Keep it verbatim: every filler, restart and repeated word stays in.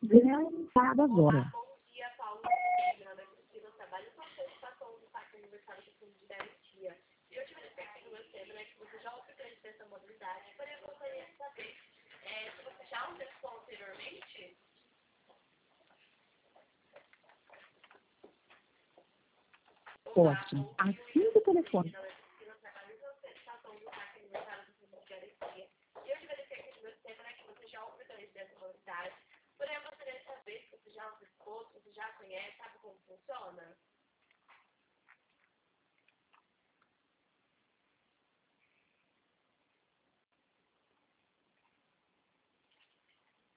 Gravado agora. Bom dia, Paulo. Meu nome é Cristina, eu trabalho com a satisfação do parque aniversário do Fundo de Garantia. E eu tive a expectativa no meu tema, né, que você já oferece essa modalidade, porém eu gostaria de saber é, se você já antecipou anteriormente. Ótimo. Assim do telefone. Meu nome é Cristina, eu trabalho com a satisfação do parque aniversário do Fundo de Garantia. E eu tive a expectativa no meu tema, né, que você já oferece essa modalidade. Porém, eu gostaria de saber se você já antecipou, se você já conhece, sabe